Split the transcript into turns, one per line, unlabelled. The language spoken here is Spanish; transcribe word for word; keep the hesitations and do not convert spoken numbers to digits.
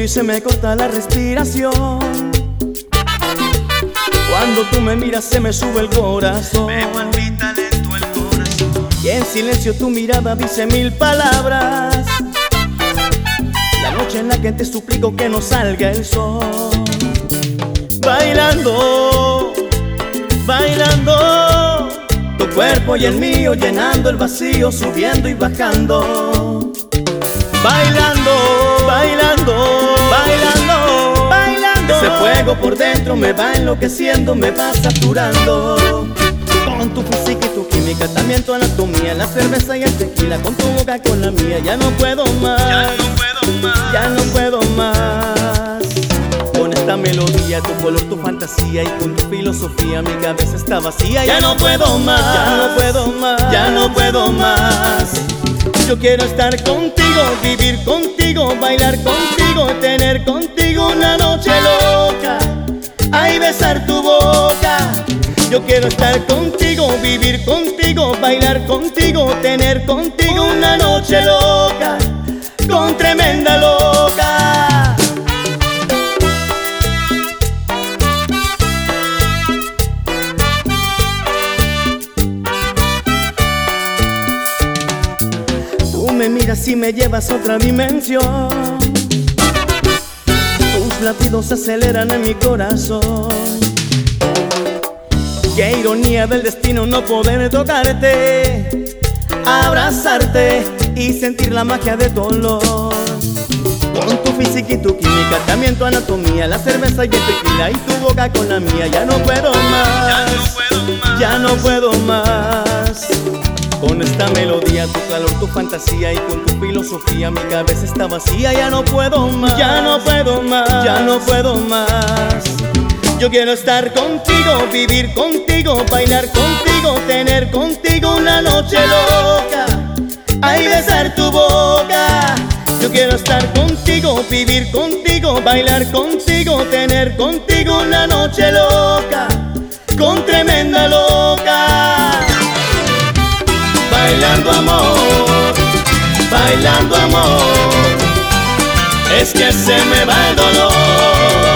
y se me corta la respiración. Cuando tú me miras se me sube el corazón.
Me palpita lento el corazón.
Y en silencio tu mirada dice mil palabras. La noche en la que te suplico que no salga el sol. Bailando, bailando, tu cuerpo y el mío llenando el vacío, subiendo y bajando. Bailando, bailando, bailando, bailando. Ese fuego por dentro me va enloqueciendo, me va saturando. Con tu física y tu química, también tu anatomía, la cerveza y el tequila, con tu boca con la mía, ya no puedo más,
Ya no puedo más.
ya no puedo más. Con esta melodía, tu color, tu fantasía y con tu filosofía, mi cabeza está vacía. Ya no puedo más, ya no puedo más, ya no puedo más. Yo quiero estar contigo, vivir contigo, bailar contigo, tener contigo una noche loca. Ay, besar tu boca. Yo quiero estar contigo, vivir contigo, bailar contigo, tener contigo una noche loca, con tremenda loca. Tú me miras y me llevas a otra dimensión. Tus latidos se aceleran en mi corazón. Qué ironía del destino no poder tocarte, abrazarte y sentir la magia de tu olor. Con tu física y tu química, también tu anatomía, la cerveza y el tequila y tu boca con la mía. Ya no puedo más,
Ya no puedo más.
ya no puedo más. Con esta melodía, tu calor, tu fantasía y con tu filosofía, mi cabeza está vacía. Ya no puedo más, ya no puedo más, ya no puedo más. Yo quiero estar contigo, vivir contigo, bailar contigo, tener contigo una noche loca. Ay, besar tu boca. Yo quiero estar contigo, vivir contigo, bailar contigo, tener contigo una noche loca, con tremenda loca. Bailando amor, bailando amor, es que se me va el dolor.